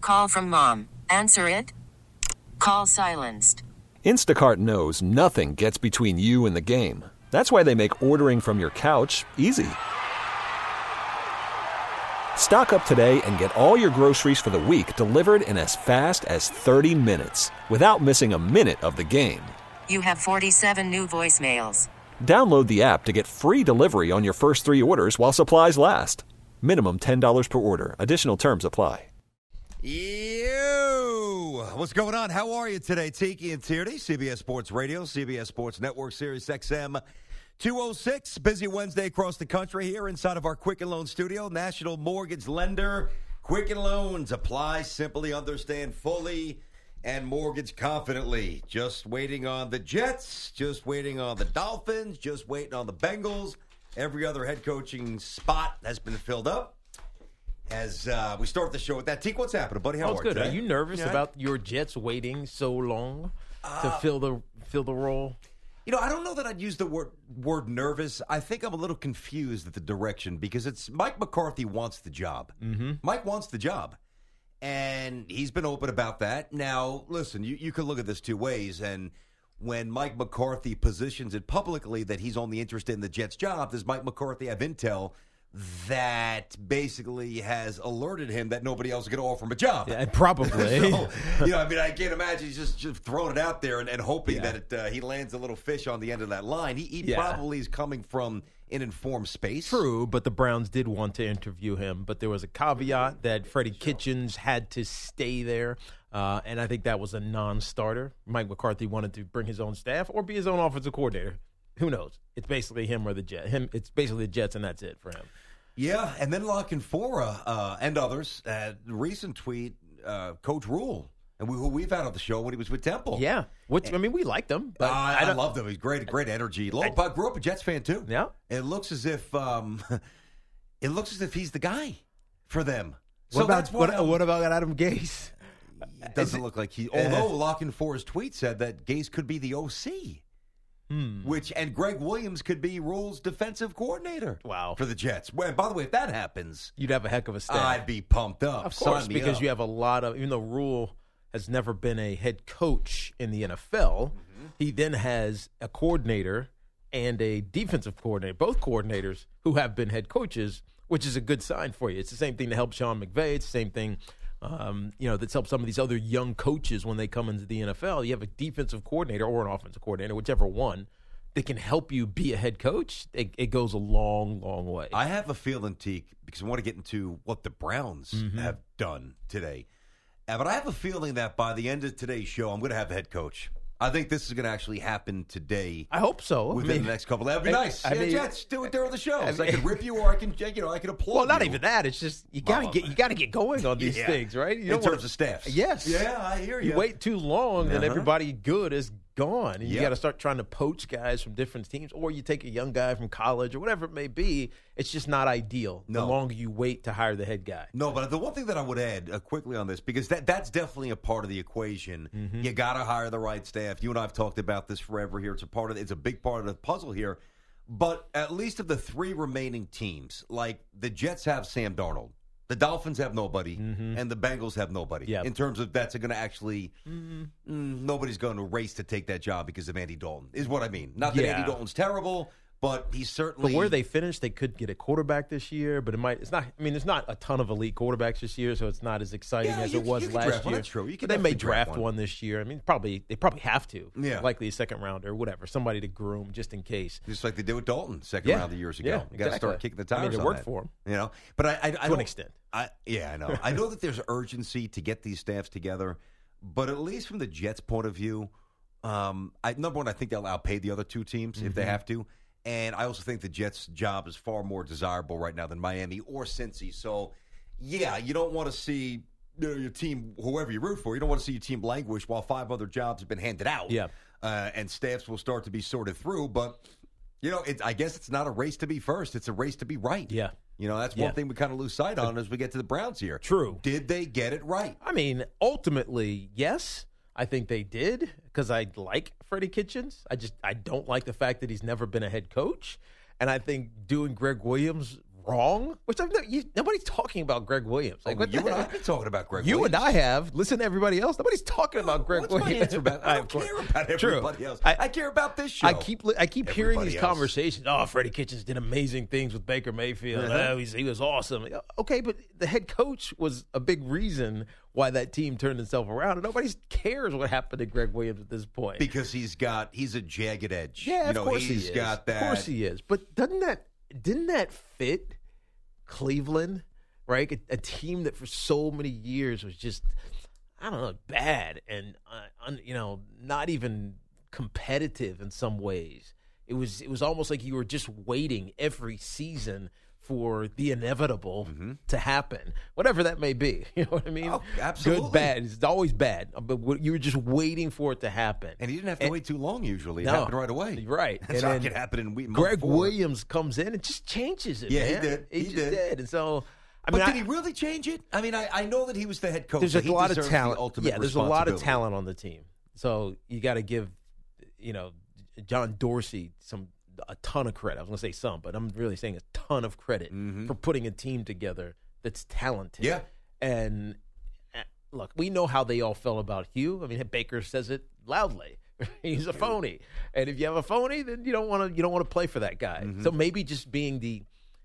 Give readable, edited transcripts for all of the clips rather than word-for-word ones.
Call from mom. Answer it. Call silenced. Instacart knows nothing gets between you and the game. That's why they make ordering from your couch easy. Stock up today and get all your groceries for the week delivered in as fast as 30 minutes without missing a minute of the game. You have 47 new voicemails. Download the app to get free delivery on your first 3 orders while supplies last. Minimum $10 per order. Additional terms apply. Yo! What's going on? How are you today? Tiki and Tierney, CBS Sports Radio, CBS Sports Network, Sirius XM 206. Busy Wednesday across the country here inside of our Quicken Loans studio. National Mortgage Lender. Quicken Loans. Apply simply, understand fully, and mortgage confidently. Just waiting on the Jets. Just waiting on the Dolphins. Just waiting on the Bengals. Every other head coaching spot has been filled up. As we start the show with that, Teak, what's happening, buddy? How are you good. today? Are you nervous about your Jets waiting so long to fill the role? You know, I don't know that I'd use the word nervous. I think I'm a little confused at the direction because it's Mike McCarthy wants the job. Mm-hmm. Mike wants the job, and he's been open about that. Now, listen, you can look at this two ways, and when Mike McCarthy positions it publicly that he's only interested in the Jets' job, does Mike McCarthy have intel that basically has alerted him that nobody else is going to offer him a job? Yeah, probably. So, I mean, I can't imagine he's just throwing it out there and hoping that he lands a little fish on the end of that line. He probably is coming from an informed space. True, but the Browns did want to interview him. But there was a caveat that Freddie Kitchens had to stay there, and I think that was a non-starter. Mike McCarthy wanted to bring his own staff or be his own offensive coordinator. Who knows? It's basically him or the Jets. It's basically the Jets, and that's it for him. Yeah, and then La Canfora and others, recent tweet, Coach Rule, and who we've had on the show when he was with Temple. Yeah, I mean, we liked him. But I loved him. He's great energy. I grew up a Jets fan too. Yeah, it looks as if he's the guy for them. What about Adam Gase? It doesn't look like he. Although La Canfora's tweet said that Gase could be the OC. And Greg Williams could be Rule's defensive coordinator. Wow. For the Jets. Well, by the way, if that happens, you'd have a heck of a staff. I'd be pumped up. Of course, because you have a lot of, even though Rule has never been a head coach in the NFL, he then has a coordinator and a defensive coordinator, both coordinators who have been head coaches, which is a good sign for you. It's the same thing that helped Sean McVay. It's the same thing that's helped some of these other young coaches when they come into the NFL. You have a defensive coordinator or an offensive coordinator, whichever one, that can help you be a head coach. It goes a long, long way. I have a feeling, Teak, because I want to get into what the Browns have done today. But I have a feeling that by the end of today's show, I'm going to have the head coach. I think this is going to actually happen today. I hope so. Within the next couple. That'd be nice. Jets, do it during the show. I could rip you, or I can applaud. Well, not you. even that. It's just you got to get going on these things, right? In terms of staffs. Yes. Yeah, I hear you. You wait too long, then everybody good is gone, and you got to start trying to poach guys from different teams, or you take a young guy from college or whatever it may be. It's just not ideal. No. The longer you wait to hire the head guy. No, but the one thing that I would add quickly on this, because that's definitely a part of the equation. You got to hire the right staff. You and I have talked about this forever here. It's a big part of the puzzle here. But at least of the three remaining teams, like the Jets have Sam Darnold, the Dolphins have nobody, and the Bengals have nobody. Yep. In terms of that's going to actually, nobody's going to race to take that job because of Andy Dalton, is what I mean. Not that Andy Dalton's terrible, but he's certainly. But where they finish, they could get a quarterback this year, but it's not. I mean, there's not a ton of elite quarterbacks this year, so it's not as exciting as it was last year. That's true. But they may draft one this year. I mean, they probably have to. Yeah. Likely a second rounder or whatever, somebody to groom just in case. Just like they did with Dalton second round of years ago. Yeah, you got to start kicking the tires. I mean, it worked for him. But I to an extent. I know. I know that there's urgency to get these staffs together, but at least from the Jets' point of view, number one, I think they'll outpay the other two teams if they have to. And I also think the Jets' job is far more desirable right now than Miami or Cincy. So, yeah, you don't want to see your team, whoever you root for, you don't want to see your team languish while 5 other jobs have been handed out. Yeah. And staffs will start to be sorted through. But, I guess it's not a race to be first. It's a race to be right. Yeah. That's one thing we kind of lose sight on as we get to the Browns here. True. Did they get it right? I mean, ultimately, yes. I think they did because I like Freddie Kitchens. I don't like the fact that he's never been a head coach. And I think doing Greg Williams wrong, which nobody's talking about Greg Williams. Like, what you the and I heck? have been talking about Greg You Williams. and I have. Listen to everybody else. Nobody's talking about Greg What's Williams. my answer about? I don't care about everybody else. I care about this show. I keep hearing these Everybody else. conversations. Oh, Freddie Kitchens did amazing things with Baker Mayfield. Oh, he was awesome. Okay, but the head coach was a big reason why that team turned itself around, and nobody cares what happened to Greg Williams at this point. Because he's a jagged edge. Yeah, of course he's he is. got that. Of course he is. But didn't that fit Cleveland, right? A team that for so many years was just, I don't know, bad and not even competitive in some ways. It was almost like you were just waiting every season for the inevitable to happen, whatever that may be. You know what I mean? Oh, absolutely. Good, bad. It's always bad, but you were just waiting for it to happen. And he didn't have to wait too long usually. It No. happened right away. Right. That's And how it then can happen in week Greg 4. Williams comes in and just changes it, Yeah, man. he did. He He just did. And so, But did he really change it? I mean, I know that he was the head coach. there's so a he lot of deserves talent. The ultimate Yeah, there's a lot of responsibility. talent on the team. So you got to give, John Dorsey a ton of credit. I was going to say some, but I'm really saying a ton of credit for putting a team together that's talented. Yeah. And look, we know how they all felt about Hugh. I mean, Baker says it loudly. He's a phony, and if you have a phony, then you don't want to play for that guy. So maybe just being the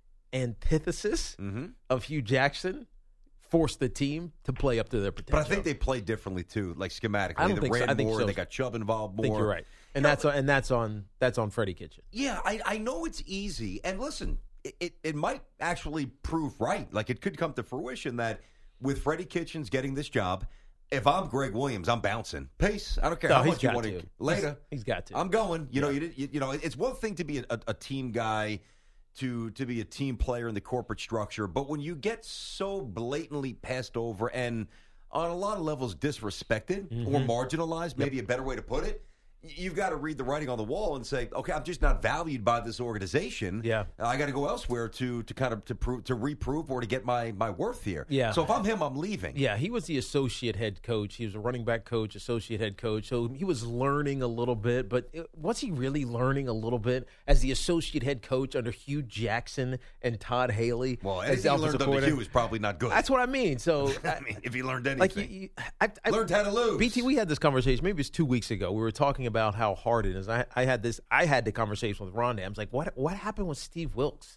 antithesis of Hugh Jackson forced the team to play up to their potential. But I think they played differently too, like schematically. I don't they think so. ran I think more. so. They got Chubb involved more. I think you're right, and that's on Freddie Kitchens. Yeah, I know it's easy. And listen, it might actually prove right. Like it could come to fruition that with Freddie Kitchens getting this job, if I'm Greg Williams, I'm bouncing. Peace. I don't care No, how he's much you got want to. later. He's got to. I'm going. It's one thing to be a team guy, to be a team player in the corporate structure, but when you get so blatantly passed over and on a lot of levels disrespected or marginalized, maybe a better way to put it, you've got to read the writing on the wall and say, okay, I'm just not valued by this organization. Yeah. I got to go elsewhere to reprove or to get my worth here. Yeah. So if I'm him, I'm leaving. Yeah, he was the associate head coach. He was a running back coach, associate head coach. So he was learning a little bit, but was he really learning a little bit as the associate head coach under Hugh Jackson and Todd Haley? Well, as anything he learned under coordinator? Hugh is probably not good. That's what I mean. So I mean, if he learned anything. like I Learned how to lose. BT, we had this conversation. Maybe it was 2 weeks ago. We were talking about how hard it is. I had the conversation with Rondé. I was like, what happened with Steve Wilks?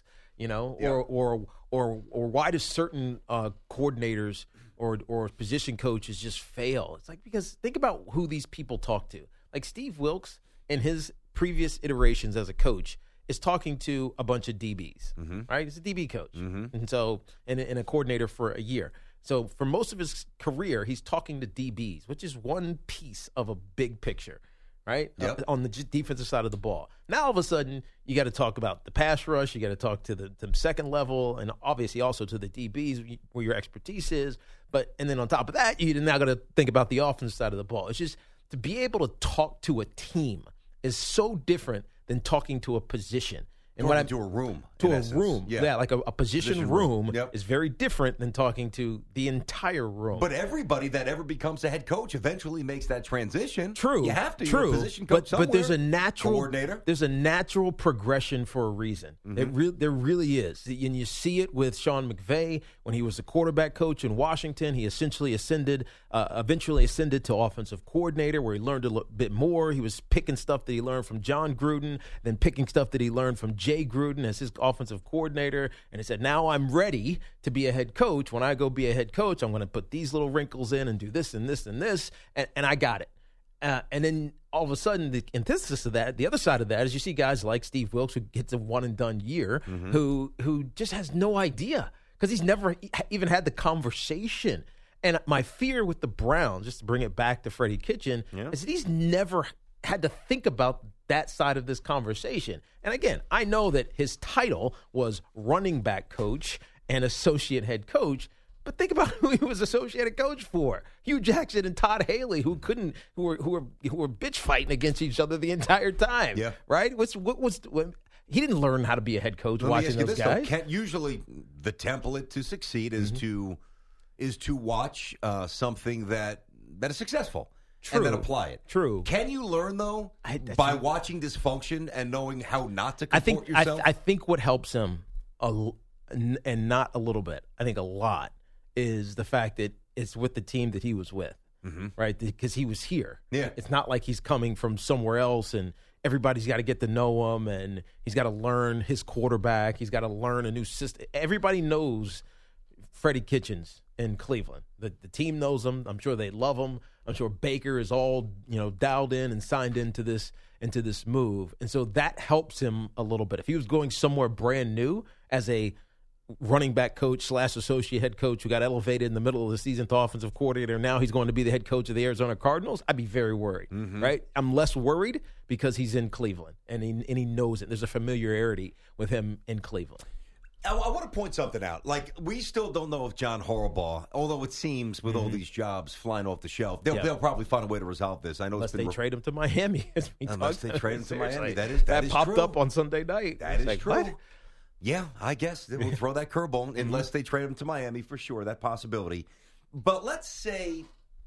Or why do certain coordinators or position coaches just fail? It's like, because think about who these people talk to. Like Steve Wilks in his previous iterations as a coach is talking to a bunch of DBs, right? He's a DB coach, and so and a coordinator for a year. So for most of his career, he's talking to DBs, which is one piece of a big picture, right? Yep. On the defensive side of the ball. Now all of a sudden, you got to talk about the pass rush. You got to talk to the second level, and obviously also to the DBs where your expertise is. And then on top of that, you're now got to think about the offensive side of the ball. It's just to be able to talk to a team is so different than talking to a position. And Talking to a room. To in a essence. room. Yeah, like a position room Yep. is very different than talking to the entire room. But everybody that ever becomes a head coach eventually makes that transition. True. You have to. True. You're a position coach but there's a somewhere. natural Coordinator. There's a natural progression for a reason. There really is. And you see it with Sean McVay when he was the quarterback coach in Washington. He eventually ascended to offensive coordinator, where he learned a little bit more. He was picking stuff that he learned from John Gruden, then picking stuff that he learned from Jay Gruden as his offensive coordinator. And he said, now I'm ready to be a head coach. When I go be a head coach, I'm going to put these little wrinkles in and do this and this and this, and I got it. And then all of a sudden, the antithesis of that, the other side of that, is you see guys like Steve Wilks, who gets a one-and-done year, who just has no idea because he's never even had the conversation. And my fear with the Browns, just to bring it back to Freddie Kitchen, is that he's never had to think about that side of this conversation. And again, I know that his title was running back coach and associate head coach, but think about who he was associate coach for: Hugh Jackson and Todd Haley, who were bitch fighting against each other the entire time. Yeah. Right. He didn't learn how to be a head coach watching those guys. Usually, the template to succeed is to watch something that is successful. True. And then apply it. True. Can you learn, though, by watching dysfunction and knowing how not to comport yourself? I think what helps him and not a little bit, I think a lot, is the fact that it's with the team that he was with, right? Because he was here. Yeah. It's not like he's coming from somewhere else and everybody's got to get to know him and he's got to learn his quarterback. He's got to learn a new system. Everybody knows Freddie Kitchens in Cleveland. The team knows him. I'm sure they love him. I'm sure Baker is all, dialed in and signed into this move. And so that helps him a little bit. If he was going somewhere brand new as a running back coach / associate head coach who got elevated in the middle of the season to offensive coordinator, now he's going to be the head coach of the Arizona Cardinals, I'd be very worried, right? I'm less worried because he's in Cleveland and he knows it. There's a familiarity with him in Cleveland. I want to point something out. Like, we still don't know if John Harbaugh, although it seems with all these jobs flying off the shelf, they'll probably find a way to resolve this. I know Unless they trade him to Miami. Unless they trade him to Miami. That is popped true. up on Sunday night. That is true. What? Yeah, I guess we'll throw that curveball unless they trade him to Miami for sure. That possibility. But let's say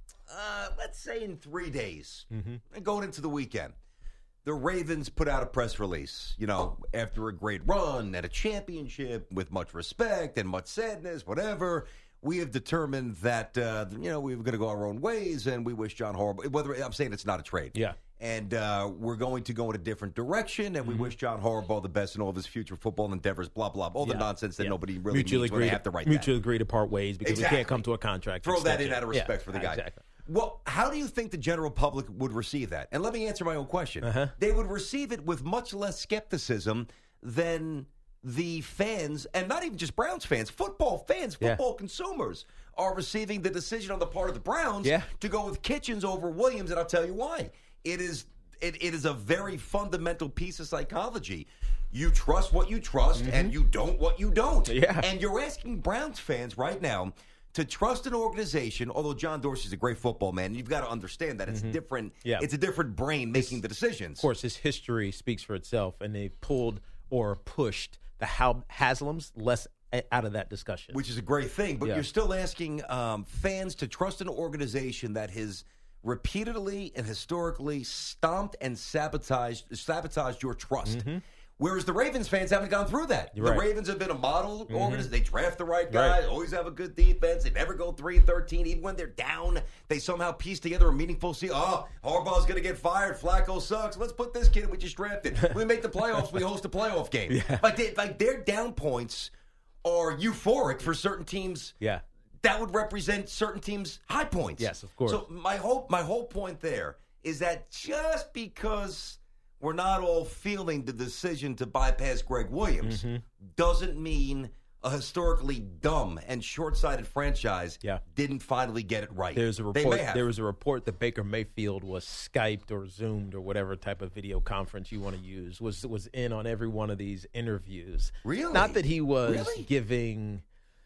in 3 days, and going into the weekend, the Ravens put out a press release, after a great run at a championship with much respect and much sadness, whatever. We have determined that, we were going to go our own ways, and we wish John Harbaugh. I'm saying it's not a trade. Yeah. And we're going to go in a different direction, and we wish John Harbaugh the best in all of his future football endeavors, blah, blah, all the nonsense that nobody really needs when they have to write that. Mutually agree to part ways because we can't come to a contract. Throw that in out of respect for the guy. Exactly. Well, how do you think the general public would receive that? And let me answer my own question. They would receive it with much less skepticism than the fans, and not even just Browns fans, football fans, football consumers are receiving the decision on the part of the Browns to go with Kitchens over Williams, and I'll tell you why. It is a very fundamental piece of psychology. You trust what you trust, and you don't what you don't. Yeah. And you're asking Browns fans right now to trust an organization, although John Dorsey's a great football man, you've got to understand that it's different. Yeah. It's a different brain making the decisions. Of course, his history speaks for itself, and they pulled or pushed the Haslams less out of that discussion. Which is a great thing, but you're still asking fans to trust an organization that has repeatedly and historically stomped and sabotaged your trust. Whereas the Ravens fans haven't gone through that. The Ravens have been a model organization. They draft the right guys, always have a good defense. They never go 3-13. Even when they're down, they somehow piece together a meaningful season. Oh, Harbaugh's going to get fired. Flacco sucks. Let's put this kid we just drafted. We make the playoffs. We host a playoff game. Like their down points are euphoric for certain teams. Yeah. That would represent certain teams' high points. Yes, of course. So my whole point there is that just because we're not all feeling the decision to bypass Greg Williams doesn't mean a historically dumb and short-sighted franchise didn't finally get it right. There was a report that Baker Mayfield was Skyped or Zoomed or whatever type of video conference you want to use, was in on every one of these interviews. Really? Not that he was giving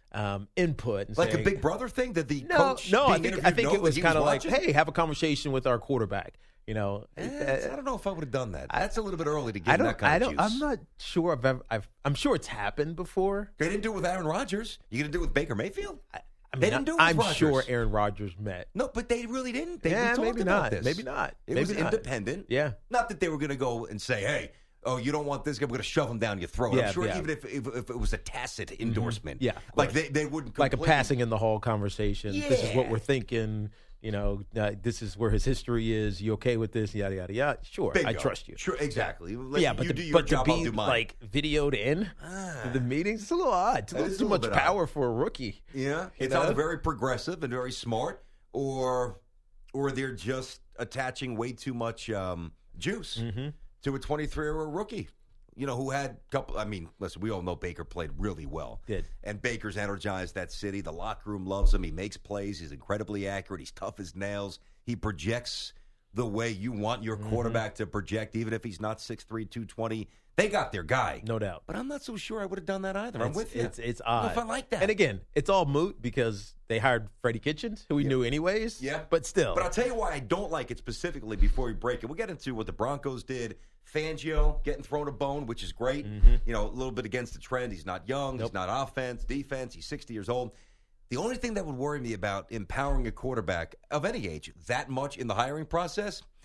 input. And like saying, a Big Brother thing? That the coach I think it was kind of like, hey, have a conversation with our quarterback. I don't know if I would have done that. That's a little bit early to give that kind of juice. I'm not sure I'm sure it's happened before. They didn't do it with Aaron Rodgers. You going to do it with Baker Mayfield? They didn't do it with I'm Rodgers. sure Aaron Rodgers met. No, but they really didn't. They maybe about not. this. Maybe not. It was independent. Yeah. Not that they were going to go and say, hey, oh, you don't want this guy, we're going to shove him down your throat. I'm sure even if it was a tacit endorsement. Yeah. Like they wouldn't like a passing in the hall conversation. Yeah. This is what we're thinking. This is where his history is. You okay with this? Yada, yada, yada. Sure, Bingo. I trust you. Sure, exactly. But you do your job, to I'll be do mine. like videod in the meetings, it's a little odd. It's a little too much power for a rookie. Yeah, it's either very progressive and very smart, or they're just attaching way too much juice to a 23-year-old rookie. Who had a couple. I mean, listen, we all know Baker played really well. Did. And Baker's energized that city. The locker room loves him. He makes plays. He's incredibly accurate. He's tough as nails. He projects the way you want your quarterback to project, even if he's not 6'3", 220. They got their guy. No doubt. But I'm not so sure I would have done that either. I'm with you. It's odd. I don't know if I like that. And again, it's all moot because they hired Freddie Kitchens, who we knew anyways. Yeah. But still. But I'll tell you why I don't like it specifically before we break it. We'll get into what the Broncos did. Fangio getting thrown a bone, which is great. A little bit against the trend. He's not young. He's not offense, defense. He's 60 years old. The only thing that would worry me about empowering a quarterback of any age that much in the hiring process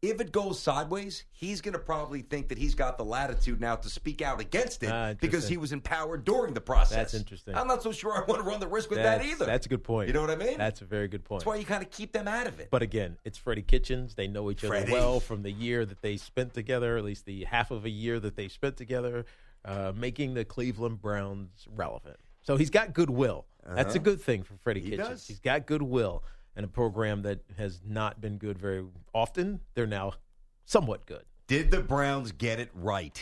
If it goes sideways, he's going to probably think that he's got the latitude now to speak out against it because he was empowered during the process. That's interesting. I'm not so sure I want to run the risk with that either. That's a good point. You know what I mean? That's a very good point. That's why you kind of keep them out of it. But again, it's Freddie Kitchens. They know each other well from the year that they spent together, at least the half of a year that they spent together, making the Cleveland Browns relevant. So he's got goodwill. That's a good thing for Freddie Kitchens. He's got goodwill. And a program that has not been good very often, they're now somewhat good. Did the Browns get it right?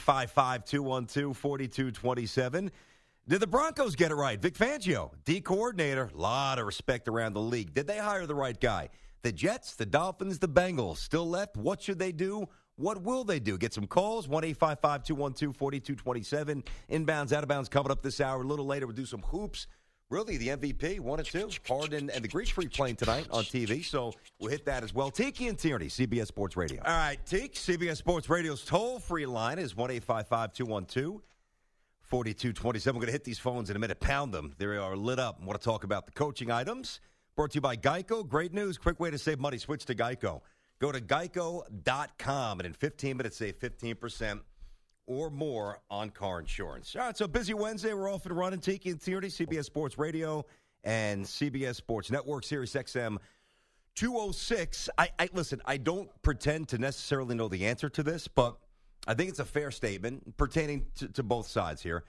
855-212-4227. Did the Broncos get it right? Vic Fangio, D coordinator, a lot of respect around the league. Did they hire the right guy? The Jets, the Dolphins, the Bengals still left. What should they do? What will they do? Get some calls, 1-855-212-4227. Inbounds, out of bounds coming up this hour. A little later, we'll do some hoops. Really, the MVP, 1 and 2. Harden and the Greek Freak playing tonight on TV, so we'll hit that as well. Tiki and Tierney, CBS Sports Radio. All right, Tiki, CBS Sports Radio's toll-free line is 1-855-212-4227. We're going to hit these phones in a minute, pound them. They are lit up. I want to talk about the coaching items. Brought to you by Geico. Great news, quick way to save money. Switch to Geico. Go to geico.com, and in 15 minutes, save 15% or more on car insurance. All right, so busy Wednesday. We're off and running. Tiki and Tierney, CBS Sports Radio and CBS Sports Network, Sirius XM 206. Listen, I don't pretend to necessarily know the answer to this, but I think it's a fair statement pertaining to both sides here.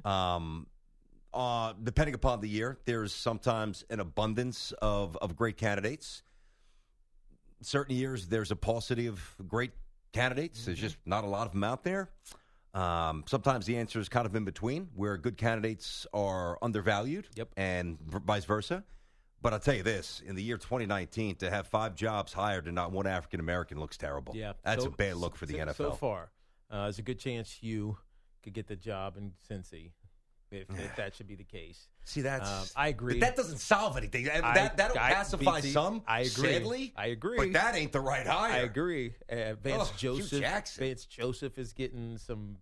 Depending upon the year, there's sometimes an abundance of great candidates. Certain years, there's a paucity of great candidates. There's just not a lot of them out there. Sometimes the answer is kind of in between, where good candidates are undervalued, and vice versa. But I'll tell you this, in the year 2019, to have 5 jobs hired and not one African-American looks terrible. Yeah, That's a bad look for the NFL. So far, there's a good chance you could get the job in Cincy, if that should be the case. See, that's I agree. But that doesn't solve anything. That'll pacify some. I agree. Sadly, I agree. But that ain't the right hire. I agree. Vance Joseph is getting some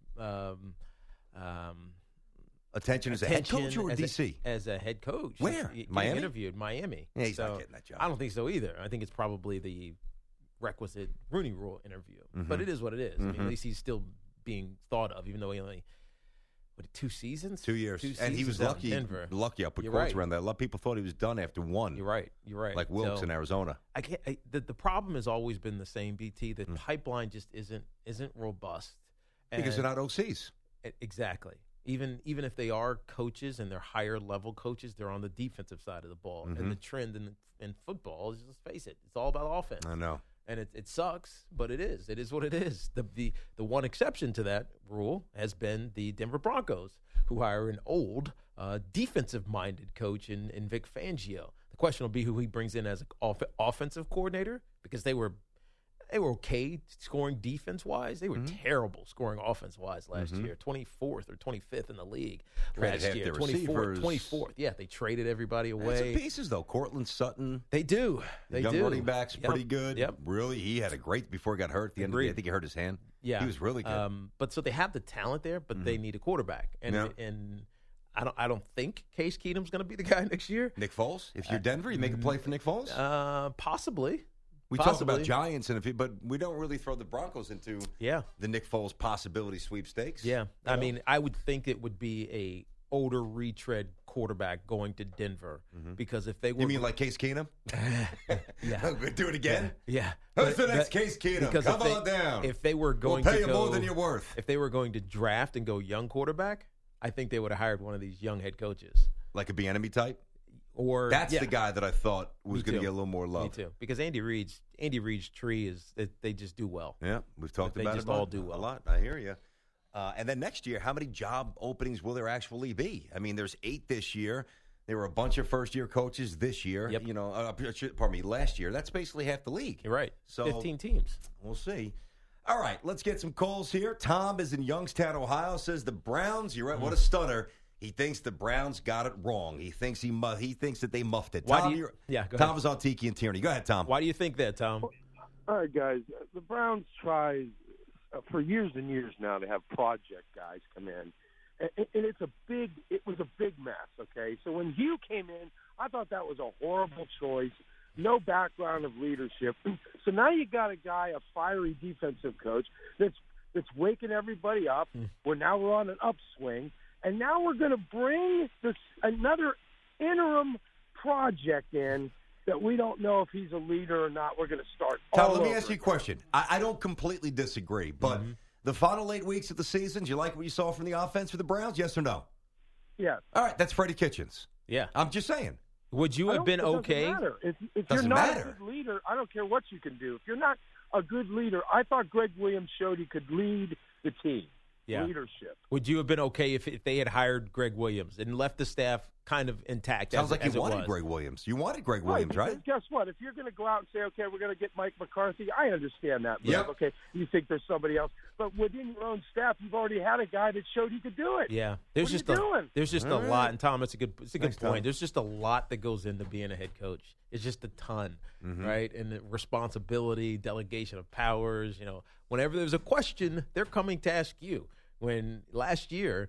attention as a head coach or DC? As a head coach. Where? Miami? Interviewed Miami. Yeah, he's not getting that job. I don't think so either. I think it's probably the requisite Rooney Rule interview. But it is what it is. I mean, at least he's still being thought of, even though he only 2 seasons? 2 years. 2 seasons and he was lucky. Denver. Lucky. I put quotes around that. A lot of people thought he was done after 1. You're right. Like Wilkes in Arizona. The problem has always been the same, BT. The pipeline just isn't robust. Because they're not OCs. Exactly. Even if they are coaches and they're higher level coaches, they're on the defensive side of the ball. And the trend in football is, just face it, it's all about offense. I know. And it sucks, but it is. It is what it is. The one exception to that rule has been the Denver Broncos, who hire an old defensive-minded coach in Vic Fangio. The question will be who he brings in as an offensive coordinator, because they were okay scoring defense-wise. They were terrible scoring offense-wise last year, 24th or 25th in the league last year. 24th. Yeah, they traded everybody away. Some pieces, though. Cortland Sutton. They do. Young running back's pretty good. Yep. Really, he had a great before he got hurt. At the end of the day, I think he hurt his hand. Yeah. He was really good. But so they have the talent there, but they need a quarterback. And I don't think Case Keenum's going to be the guy next year. Nick Foles? If you're Denver, you make a play for Nick Foles? Possibly. We talk about Giants, but we don't really throw the Broncos into the Nick Foles possibility sweepstakes. Yeah. I mean, I would think it would be a older retread quarterback going to Denver, because if they were... You mean like Case Keenum? Yeah. Do it again? Yeah. Who's the next Case Keenum? Come on down. If they were going we'll pay to you more than you're worth. If they were going to draft and go young quarterback, I think they would have hired one of these young head coaches. Like a Bieniemy type? That's the guy that I thought was going to get a little more love. Me too. Because Andy Reid's tree is they just do well. Yeah, we've talked about it. They just all do well. A lot. I hear you. And then next year, how many job openings will there actually be? I mean, there's 8 this year. There were a bunch of first-year coaches this year. Yep. Last year. That's basically half the league. You're right. So 15 teams. We'll see. All right, let's get some calls here. Tom is in Youngstown, Ohio. Says the Browns. You're right. What a stunner. He thinks the Browns got it wrong. He thinks that they muffed it. Go Tom is on Tiki and Tierney. Go ahead, Tom. Why do you think that, Tom? All right, guys. The Browns try for years and years now to have project guys come in, and it was a big mess. Okay, so when Hugh came in, I thought that was a horrible choice. no background of leadership. So now you got a guy, a fiery defensive coach that's waking everybody up. We're on an upswing, and now we're going to bring another interim project in that we don't know if he's a leader or not. We're going to start. Todd, let me ask you a question. I don't completely disagree, but the final 8 weeks of the season, do you like what you saw from the offense for the Browns? Yes or no? Yeah. All right, that's Freddie Kitchens. Yeah. I'm just saying. Would you have been okay? Doesn't matter. If you're Doesn't not matter. a good leader, I don't care what you can do. If you're not a good leader, I thought Greg Williams showed he could lead the team. Yeah. Leadership. Would you have been okay if they had hired Greg Williams and left the staff kind of intact? Sounds like as you it wanted was? Greg Williams. You wanted Greg Williams, right? Guess what? If you're going to go out and say, okay, we're going to get Mike McCarthy, I understand that. Yep. Okay, you think there's somebody else. But within your own staff, you've already had a guy that showed he could do it. Yeah. What are you doing? There's just a lot. And, Tom, it's a good Thanks, point. Tom. There's just a lot that goes into being a head coach. It's just a ton, right? And the responsibility, delegation of powers. Whenever there's a question, they're coming to ask you. When last year,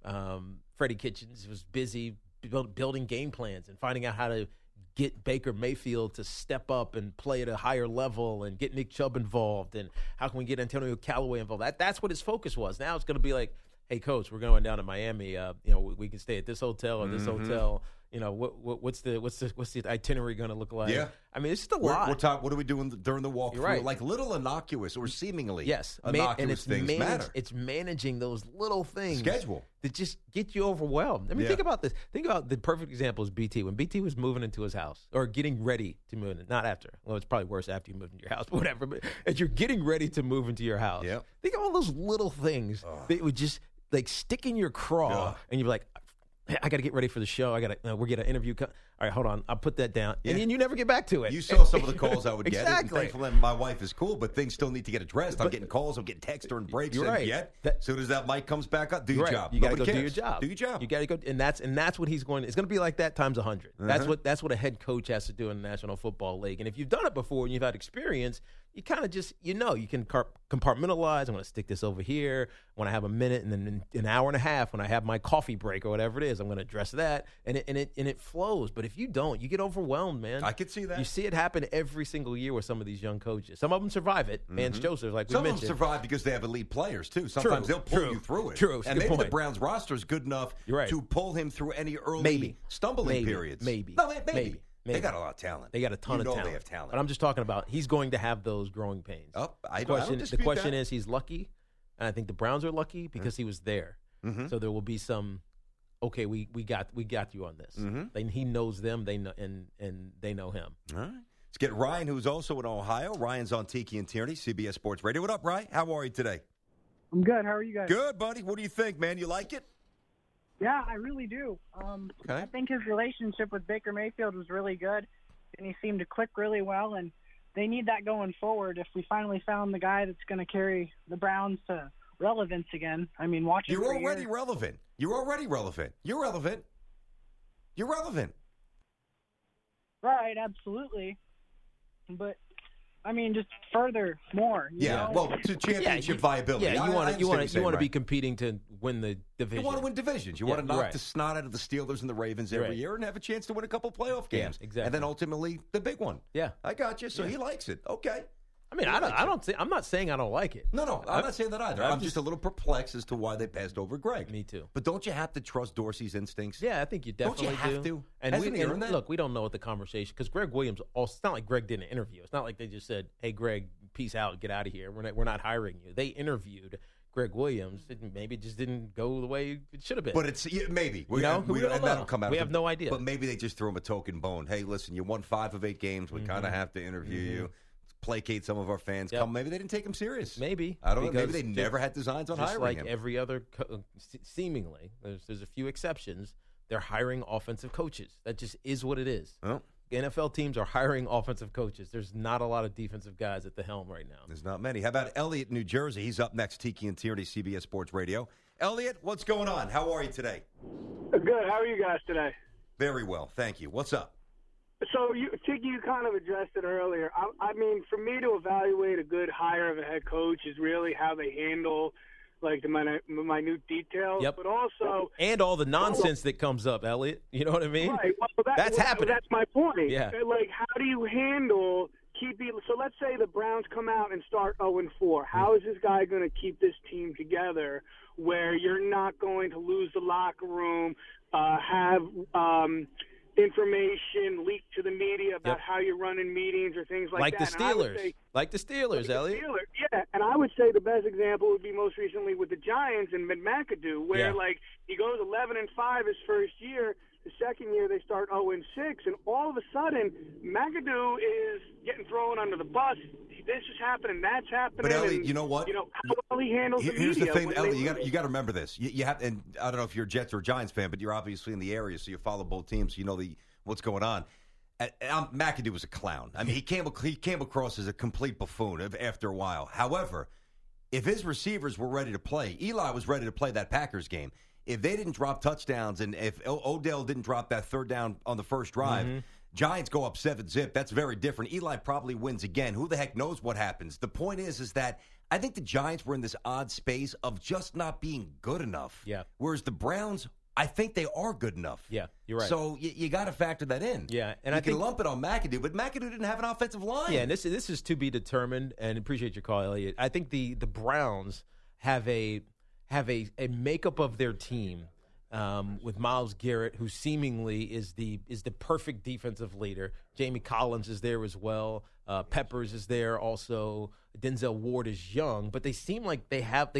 Freddie Kitchens was busy building game plans and finding out how to get Baker Mayfield to step up and play at a higher level and get Nick Chubb involved and how can we get Antonio Callaway involved. That's what his focus was. Now it's going to be like, hey, coach, we're going down to Miami. We can stay at this hotel or this hotel. What's the itinerary going to look like? Yeah. I mean, it's just a lot. What are we doing during the walkthrough? You're right. Like little innocuous or seemingly innocuous and it's things matter. It's managing those little things. Schedule. That just get you overwhelmed. I mean, think about this. Think about the perfect example is BT. When BT was moving into his house or getting ready to move in, not after. Well, it's probably worse after you moved into your house, but whatever. But as you're getting ready to move into your house, think of all those little things that would just like stick in your craw and you'd be like, I got to get ready for the show. We're getting an interview. All right, hold on. I'll put that down. And then you never get back to it. You saw some of the calls I would get. Exactly. And thankfully, my wife is cool, but things still need to get addressed. I'm getting calls. I'm getting texts during breaks. You're right. Yet, as soon as that mic comes back up, do your job. You got to Nobody go do cares. your job. Do your job. You got to go, and that's what he's going. It's going to be like that times 100. That's what a head coach has to do in the National Football League. And if you've done it before and you've had experience, you kind of just you can compartmentalize. I'm going to stick this over here when I have a minute, and then an hour and a half when I have my coffee break or whatever it is, I'm going to address that, and it flows. But if you don't, you get overwhelmed, man. I could see that. You see it happen every single year with some of these young coaches. Some of them survive it. Vance Joseph, like we mentioned. Some of them survive because they have elite players too. Sometimes they'll pull you through it. True. And maybe the Browns roster is good enough to pull him through any early stumbling periods. Maybe. They got a lot of talent. They got a ton of talent. They have talent. But I'm just talking about he's going to have those growing pains. The question is he's lucky, and I think the Browns are lucky because he was there. So there will be some. Okay, we got you on this. And he knows them. They know and they know him. All right. Let's get Ryan, who's also in Ohio. Ryan's on Tiki and Tierney, CBS Sports Radio. What up, Ryan? How are you today? I'm good. How are you guys? Good, buddy. What do you think, man? You like it? Yeah, I really do. I think his relationship with Baker Mayfield was really good, and he seemed to click really well, and they need that going forward. If we finally found the guy that's going to carry the Browns to relevance again, I mean, watching You're already relevant. You're already relevant. You're relevant. You're relevant. Right, absolutely. But I mean, just further more. You know? Well, to championship viability. Yeah, you want to be competing to win the division. You want to win divisions. You want to knock the snot out of the Steelers and the Ravens every year and have a chance to win a couple playoff games. Yeah, exactly. And then ultimately the big one. Yeah, I got you. So he likes it. Okay. I mean, I'm not saying I don't like it. No, I'm not saying that either. I'm just a little perplexed as to why they passed over Greg. Me too. But don't you have to trust Dorsey's instincts? Yeah, I think you definitely don't you have to? And Hasn't he earned that? Look, we don't know what the conversation because Greg Williams. Also, it's not like Greg did an interview. It's not like they just said, "Hey, Greg, peace out, get out of here. We're not hiring you." They interviewed Greg Williams. Maybe it just didn't go the way it should have been. But it's maybe we don't know. That'll come out. We have no idea. But maybe they just threw him a token bone. Hey, listen, you won 5 of 8 games. We kind of have to interview you. Placate some of our fans. Yep. Maybe they didn't take him serious. Maybe. I don't know. Maybe they never had designs on hiring like him. Every other, seemingly, there's a few exceptions. They're hiring offensive coaches. That just is what it is. Well, NFL teams are hiring offensive coaches. There's not a lot of defensive guys at the helm right now. There's not many. How about Elliot, New Jersey? He's up next. Tiki and Tierney, CBS Sports Radio. Elliot, what's going on? How are you today? Good. How are you guys today? Very well, thank you. What's up? So, Tiki, you kind of addressed it earlier. I mean, for me to evaluate a good hire of a head coach is really how they handle like the minute details, Yep. but also and all the nonsense that comes up, Elliot. You know what I mean? right. Well, That's happening. That's my point. Yeah. Like, how do you handle keeping? So let's say the Browns come out and start 0-4. How is this guy going to keep this team together where you're not going to lose the locker room, have information leaked to the media about how you're running meetings or things like that? The Steelers. Like the Steelers, Elliot. Yeah, and I would say the best example would be most recently with the Giants and McAdoo, where like he goes 11-5 his first year. The second year they start 0-6, and all of a sudden McAdoo is getting thrown under the bus. This is happening, that's happening. But Elliot, you know what? You know how well he handles the media. Here's the thing, Elliot. You got to remember this. You have, and I don't know if you're a Jets or a Giants fan, but you're obviously in the area, so you follow both teams. So you know what's going on. McAdoo was a clown. I mean, he came across as a complete buffoon after a while. However, if his receivers were ready to play, Eli was ready to play that Packers game. If they didn't drop touchdowns and if Odell didn't drop that third down on the first drive, Giants go up 7-0. That's very different. Eli probably wins again. Who the heck knows what happens? The point is that I think the Giants were in this odd space of just not being good enough. Yeah. Whereas the Browns, I think they are good enough. Yeah, you're right. So you got to factor that in. Yeah, and I think can lump it on McAdoo, but McAdoo didn't have an offensive line. Yeah, and this is to be determined. And appreciate your call, Elliot. I think the Browns have a makeup of their team. With Myles Garrett, who seemingly is the perfect defensive leader. Jamie Collins is there as well. Peppers is there also. Denzel Ward is young, but they seem like their heads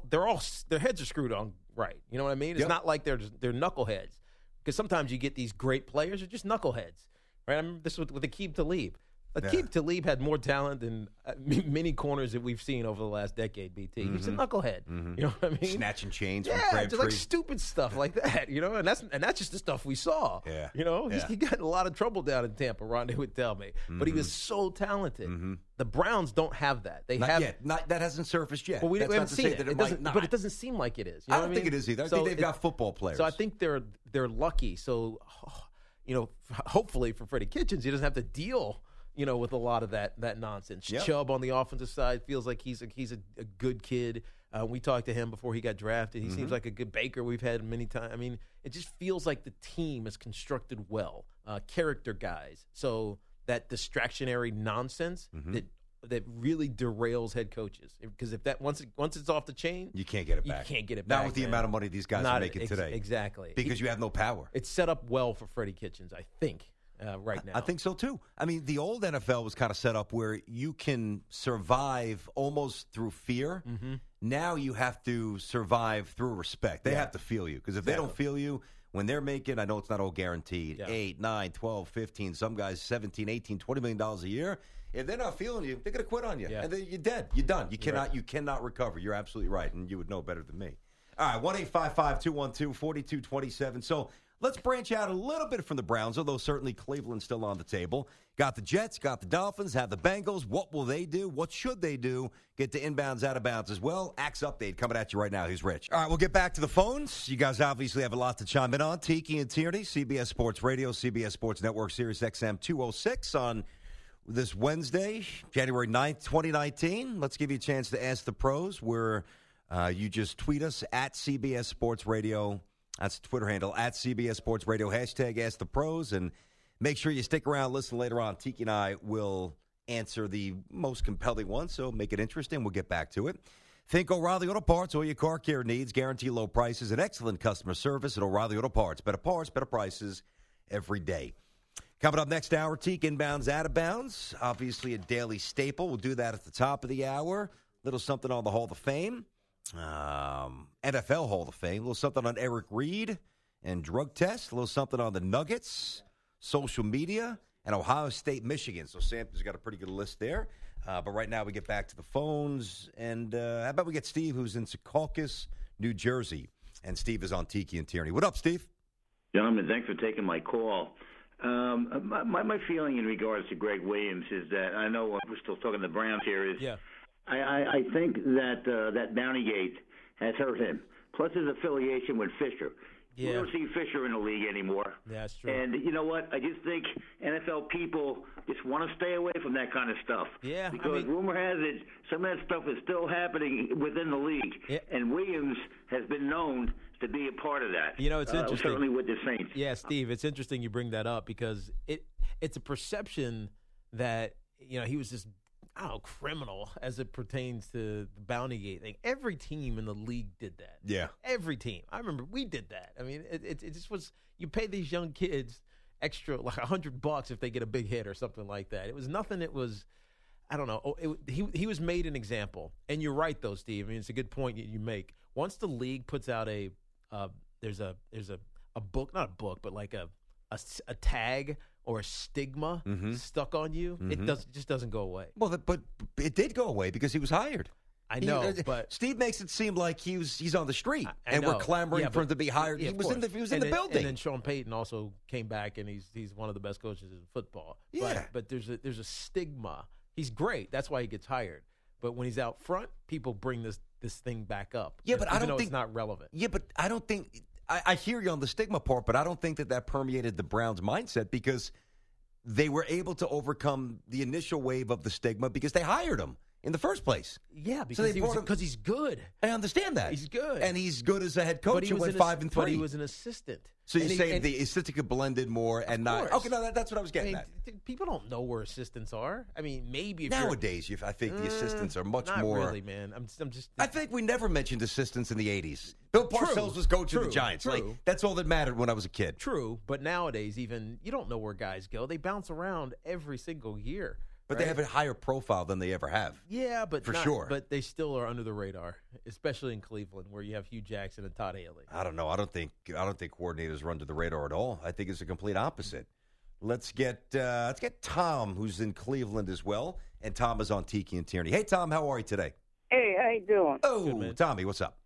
are screwed on right. You know what I mean? It's not like they're knuckleheads, because sometimes you get these great players who are just knuckleheads. Right? I remember this with Aqib Talib. Aqib Talib had more talent than many corners that we've seen over the last decade, BT. He's a knucklehead. You know what I mean? Snatching chains from Crabtree. Just like stupid stuff like that, you know? And that's just the stuff we saw. Yeah. You know? He got in a lot of trouble down in Tampa, Rondé would tell me. But he was so talented. The Browns don't have that. They not have yet. That hasn't surfaced yet. Well, we haven't seen it. But it doesn't seem like it is. You know I don't think it is either. I think they've got football players. So I think they're lucky. So, you know, hopefully for Freddie Kitchens, he doesn't have to deal with a lot of that nonsense. Yep. Chubb on the offensive side feels like he's a good kid. We talked to him before he got drafted. He seems like a good Baker we've had many times. I mean, it just feels like the team is constructed well. Character guys. So that distractionary nonsense that really derails head coaches. Because if that once it's off the chain, you can't get it back. You can't get it back. Not with the amount of money these guys are making today. Exactly. Because you have no power. It's set up well for Freddie Kitchens, I think. Right now, I think so too. I mean, the old NFL was kind of set up where you can survive almost through fear. Now you have to survive through respect. They have to feel you, because if they don't feel you when they're making, I know it's not all guaranteed, 8, 9, 12, 15, some guys 17, 18, $20 million a year. If they're not feeling you, they're going to quit on you, and then you're dead. You're done. You cannot recover. You're absolutely right, and you would know better than me. All right, 1-855-212-4227. So let's branch out a little bit from the Browns, although certainly Cleveland's still on the table. Got the Jets, got the Dolphins, have the Bengals. What will they do? What should they do? Get to inbounds, out of bounds as well. Axe Update coming at you right now. He's Rich. All right, we'll get back to the phones. You guys obviously have a lot to chime in on. Tiki and Tierney, CBS Sports Radio, CBS Sports Network, Sirius XM 206 on this Wednesday, January 9th, 2019. Let's give you a chance to ask the pros, where you just tweet us at CBS Sports Radio. That's the Twitter handle, at CBS Sports Radio, hashtag Ask the Pros, and make sure you stick around, listen later on. Tiki and I will answer the most compelling one, so make it interesting. We'll get back to it. Think O'Reilly Auto Parts, all your car care needs, guarantee low prices, and excellent customer service at O'Reilly Auto Parts. Better parts, better prices every day. Coming up next hour, Tiki inbounds, out of bounds, obviously a daily staple. We'll do that at the top of the hour. Little something on the Hall of Fame. NFL Hall of Fame, a little something on Eric Reed and drug tests, a little something on the Nuggets, social media, and Ohio State, Michigan. So Sam's got a pretty good list there. But right now we get back to the phones, and how about we get Steve, who's in Secaucus, New Jersey, and Steve is on Tiki and Tierney. What up, Steve? Gentlemen, thanks for taking my call. My feeling in regards to Greg Williams is that, I know we're still talking the Browns here, is I think that that Bountygate has hurt him. Plus his affiliation with Fisher. We don't see Fisher in the league anymore. Yeah, that's true. And you know what? I just think NFL people just want to stay away from that kind of stuff. Yeah, because rumor has it some of that stuff is still happening within the league. Yeah. And Williams has been known to be a part of that. You know, it's interesting. Certainly with the Saints. Yeah, Steve, it's interesting you bring that up because it's a perception that, he was this criminal as it pertains to the Bounty Gate thing. Every team in the league did that. Yeah. Every team. I remember we did that. I mean, it just was, you pay these young kids extra, like $100 if they get a big hit or something like that. It was nothing. It was, I don't know. He was made an example. And you're right, though, Steve. I mean, it's a good point you make. Once the league puts out there's a book, not a book, but like a tag or a stigma stuck on you, it just doesn't go away. Well, but it did go away because he was hired. I know, but Steve makes it seem like he's on the street, and we're clamoring for him to be hired. Yeah, he was in the building. And then Sean Payton also came back, and he's one of the best coaches in football. Yeah, but there's a stigma. He's great. That's why he gets hired. But when he's out front, people bring this thing back up. Yeah, but I don't think it's not relevant. Yeah, but I don't think. I hear you on the stigma part, but I don't think that permeated the Browns' mindset because they were able to overcome the initial wave of the stigma because they hired him in the first place. Yeah, because he's good. I understand that. He's good. And he's good as a head coach who went 5-3. But he was an assistant. So you're saying the assistant could blended more and not. Okay, no, that's what I was getting at. People don't know where assistants are. I mean, maybe if nowadays, I think the assistants are much not more. Not really, man. I'm just. I think we never mentioned assistants in the 80s. Bill Parcells was coaching the Giants. Like, that's all that mattered when I was a kid. True, but nowadays, even you don't know where guys go. They bounce around every single year. But they have a higher profile than they ever have. Yeah, but for sure. But they still are under the radar, especially in Cleveland, where you have Hugh Jackson and Todd Haley. I don't know. I don't think coordinators run to the radar at all. I think it's the complete opposite. Let's get Tom, who's in Cleveland as well, and Tom is on Tiki and Tierney. Hey, Tom, how are you today? Hey, how you doing? Oh, good, Tommy, what's up?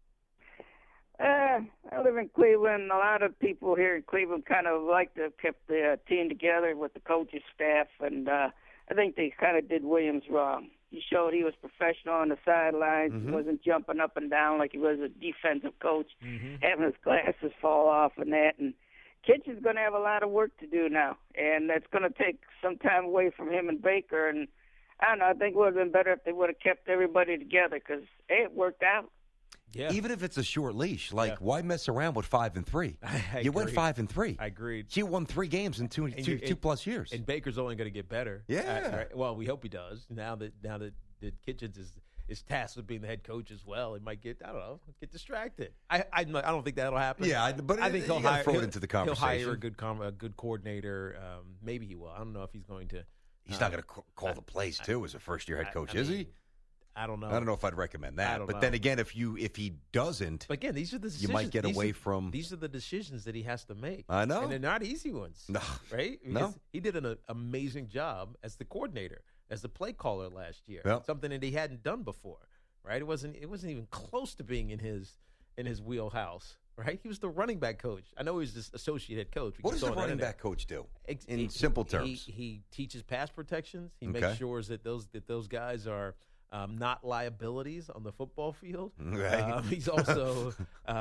I live in Cleveland. A lot of people here in Cleveland kind of like to keep the team together with the coaching staff, and I think they kind of did Williams wrong. He showed he was professional on the sidelines. He wasn't jumping up and down like he was a defensive coach, having his glasses fall off and that. And Kitchen's going to have a lot of work to do now, and that's going to take some time away from him and Baker. And I don't know, I think it would have been better if they would have kept everybody together because, hey, it worked out. Yeah. Even if it's a short leash, why mess around with 5-3? You went 5-3. I agreed. You won 3 games in two plus years. And Baker's only going to get better. Yeah. Well, we hope he does. Now that Kitchens is tasked with being the head coach as well, he might get distracted. I don't think that'll happen. Yeah, but I think he'll throw it into the conversation. He'll hire a good coordinator. Maybe he will. I don't know if he's going to. He's not going to call the plays too as a first-year head coach, is he? I don't know. I don't know if I'd recommend that. But then again, if he doesn't, but again, these are the decisions. You might get away from. These are the decisions that he has to make. I know, and they're not easy ones. No, right? Because he did an amazing job as the coordinator, as the play caller last year. Yep. Something that he hadn't done before. Right? It wasn't even close to being in his wheelhouse. Right? He was the running back coach. I know he's this associate head coach. What does the running back coach do? In simple terms, he teaches pass protections. He makes sure that those guys are. Not liabilities on the football field. Right. He's also,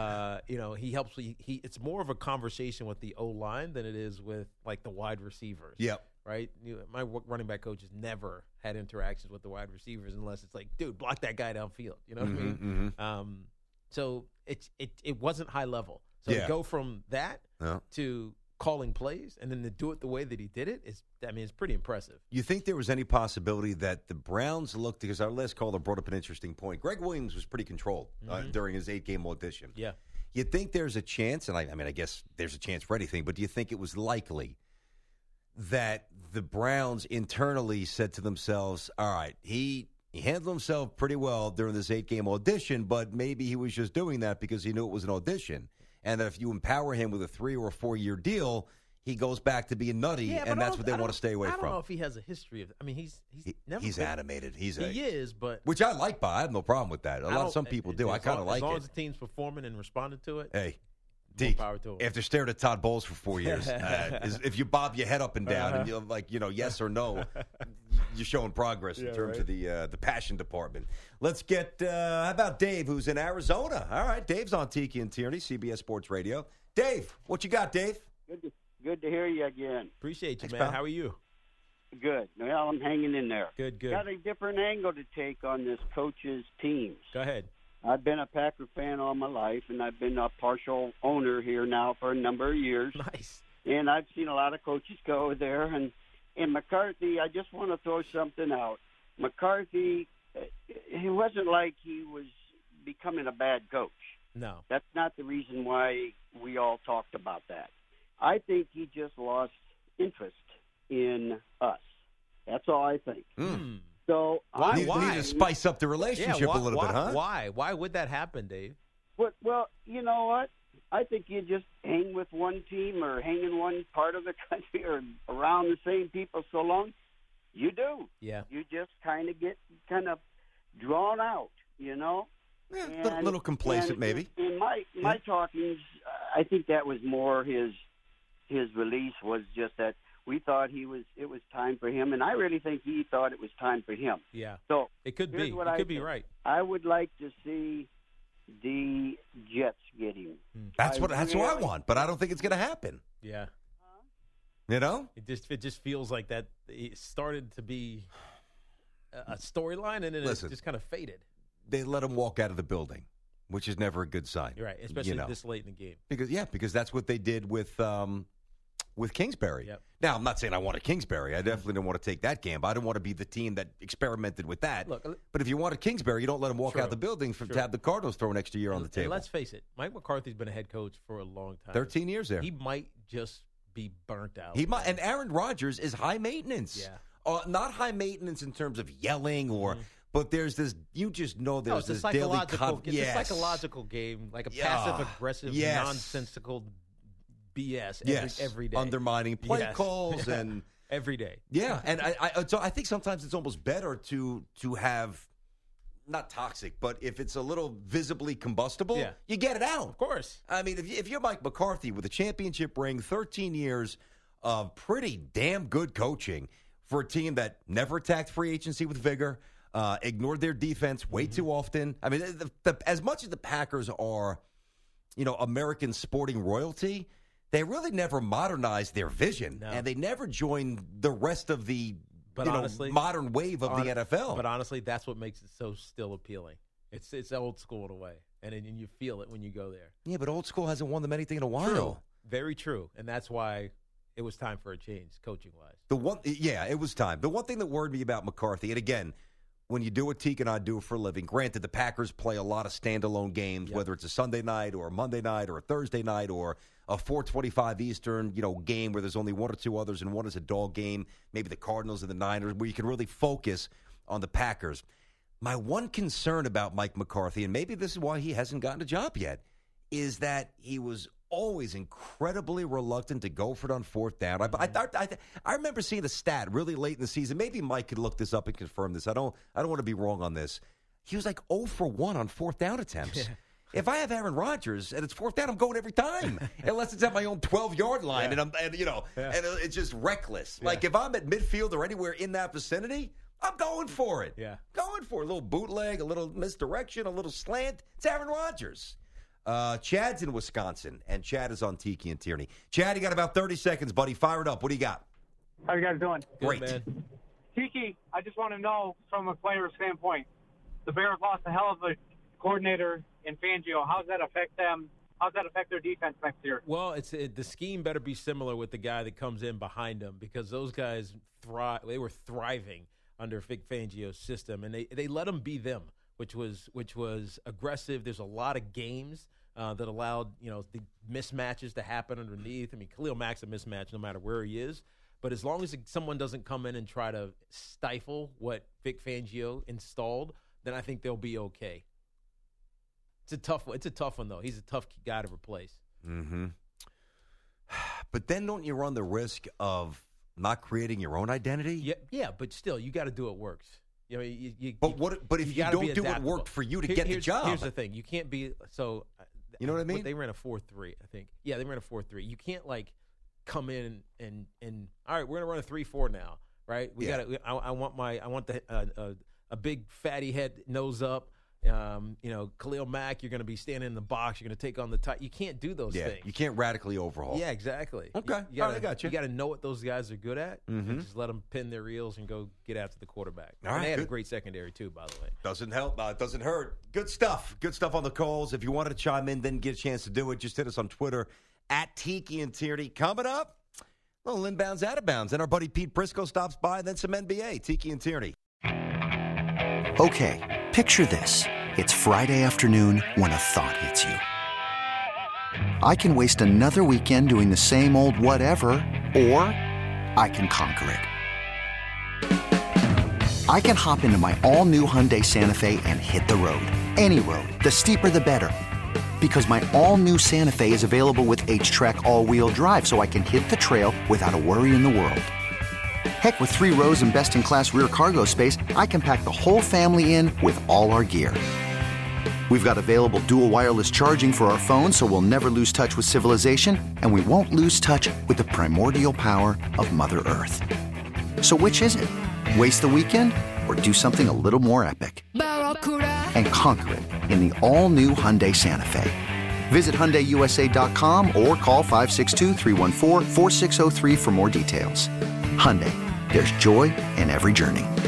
he helps. It's more of a conversation with the O-line than it is with like the wide receivers. Yep. Right. My running back coach has never had interactions with the wide receivers unless it's like, dude, block that guy downfield. You know what I mean? So it wasn't high level. So to go from that to calling plays and then to do it the way that he did it it's pretty impressive. You think there was any possibility that the Browns looked, because our last caller brought up an interesting point. Greg Williams was pretty controlled during his 8-game audition. Yeah. You think there's a chance, and I guess there's a chance for anything, but do you think it was likely that the Browns internally said to themselves, all right, he handled himself pretty well during this 8-game audition, but maybe he was just doing that because he knew it was an audition. And that if you empower him with a 3 or 4 year deal, he goes back to being nutty, and that's what they want to stay away from. I don't know if he has a history of. I mean, he's animated. He is, but which I like. I have no problem with that. Some people do. I kind of like it. As long as the team's performing and responding to it. Hey, Deke, after staring at Todd Bowles for 4 years, if you bob your head up and down and you're like, yes or no, you're showing progress in terms of the passion department. Let's get, how about Dave, who's in Arizona? All right, Dave's on Tiki and Tierney, CBS Sports Radio. Dave, what you got, Dave? Good to hear you again. Appreciate you, Thanks, man. pal. How are you? Good. Well, I'm hanging in there. Good. Got a different angle to take on this coach's teams. Go ahead. I've been a Packer fan all my life, and I've been a partial owner here now for a number of years. Nice. And I've seen a lot of coaches go there. And McCarthy, I just want to throw something out. McCarthy, it wasn't like he was becoming a bad coach. No. That's not the reason why we all talked about that. I think he just lost interest in us. That's all I think. So Why? Need to spice up the relationship a little bit, huh? Why? Why would that happen, Dave? Well, you know what? I think you just hang with one team or hang in one part of the country or around the same people so long. You do. Yeah. You just kind of get drawn out, you know? Yeah, a little complacent, maybe. In my talkings, I think that was more his release was just that we thought it was time for him, and I really think he thought it was time for him. Yeah. So it could be. What you could be right. I would like to see the Jets get him. That's what I want, but I don't think it's going to happen. Yeah. You know? It just feels like that it started to be a storyline, and then it just kind of faded. They let him walk out of the building, which is never a good sign. You're right, especially this late in the game. Because that's what they did with Kingsbury. Yep. Now, I'm not saying I wanted Kingsbury. I definitely didn't want to take that gamble. I didn't want to be the team that experimented with that. Look, but if you wanted Kingsbury, you don't let him walk out the building to have the Cardinals throw an extra year on the table. And let's face it, Mike McCarthy's been a head coach for a long time. 13 years there. He might just be burnt out. He might, and Aaron Rodgers is high maintenance. Yeah. Not high maintenance in terms of yelling or. But there's this, you just know there's this daily It's a psychological game, like a passive-aggressive, nonsensical BS every day. Undermining play calls and every day. Yeah, and I think sometimes it's almost better to have, not toxic, but if it's a little visibly combustible, you get it out. Of course. I mean, if you're Mike McCarthy with a championship ring, 13 years of pretty damn good coaching for a team that never attacked free agency with vigor, ignored their defense way too often. I mean, as much as the Packers are, American sporting royalty, they really never modernized their vision, and they never joined the rest of the modern wave of the NFL. But honestly, that's what makes it so still appealing. It's old school in a way, and you feel it when you go there. Yeah, but old school hasn't won them anything in a while. True. Very true, and that's why it was time for a change, coaching-wise. It was time. The one thing that worried me about McCarthy, and again, when you do what Teague and I do for a living, granted, the Packers play a lot of standalone games, whether it's a Sunday night or a Monday night or a Thursday night or a 4:25 Eastern, game where there's only one or two others and one is a dog game, maybe the Cardinals and the Niners, where you can really focus on the Packers. My one concern about Mike McCarthy, and maybe this is why he hasn't gotten a job yet, is that he was always incredibly reluctant to go for it on fourth down. I remember seeing the stat really late in the season. Maybe Mike could look this up and confirm this. I don't want to be wrong on this. He was like 0 for 1 on fourth down attempts. Yeah. If I have Aaron Rodgers and it's fourth down, I'm going every time, unless it's at my own 12-yard line, and it's just reckless. Yeah. Like if I'm at midfield or anywhere in that vicinity, I'm going for it. Yeah, going for it. A little bootleg, a little misdirection, a little slant. It's Aaron Rodgers. Chad's in Wisconsin, and Chad is on Tiki and Tierney. Chad, you got about 30 seconds, buddy. Fire it up. What do you got? How you guys doing? Great. Good, man. Tiki, I just want to know from a player standpoint, the Bears lost a hell of a coordinator in Fangio. How does that affect them? How does that affect their defense next year? Well, the scheme better be similar with the guy that comes in behind them, because those guys they were thriving under Vic Fangio's system, and they let them be them, which was aggressive. There's a lot of games that allowed the mismatches to happen underneath. I mean, Khalil Mack's a mismatch no matter where he is. But as long as someone doesn't come in and try to stifle what Vic Fangio installed, then I think they'll be okay. It's a tough one, though. He's a tough guy to replace. Mm-hmm. But then don't you run the risk of not creating your own identity? Yeah, but still, you got to do what works. But if you don't do what worked for you to get the job? Here's the thing. You can't be so. You know what I mean? They ran a 4-3, I think. Yeah, they ran a 4-3. You can't come in and all right, we're gonna run a 3-4 now, right? I want a big fatty head, nose up, Khalil Mack, you're going to be standing in the box. You're going to take on the tight. You can't do those things. You can't radically overhaul. Yeah, exactly. Okay, I got you. You got to know what those guys are good at. And just let them pin their heels and go get after the quarterback. All right, they had a great secondary too, by the way. Doesn't help. It doesn't hurt. Good stuff. Good stuff on the calls. If you wanted to chime in, then get a chance to do it. Just hit us on Twitter at Tiki and Tierney. Coming up, a little inbounds, out of bounds. And our buddy Pete Prisco stops by, then some NBA. Tiki and Tierney. Okay, picture this. It's Friday afternoon when a thought hits you. I can waste another weekend doing the same old whatever, or I can conquer it. I can hop into my all-new Hyundai Santa Fe and hit the road. Any road. The steeper, the better. Because my all-new Santa Fe is available with H-Track all-wheel drive, so I can hit the trail without a worry in the world. Heck, with 3 rows and best-in-class rear cargo space, I can pack the whole family in with all our gear. We've got available dual wireless charging for our phones, so we'll never lose touch with civilization, and we won't lose touch with the primordial power of Mother Earth. So which is it? Waste the weekend or do something a little more epic? And conquer it in the all-new Hyundai Santa Fe. Visit HyundaiUSA.com or call 562-314-4603 for more details. Hyundai, there's joy in every journey.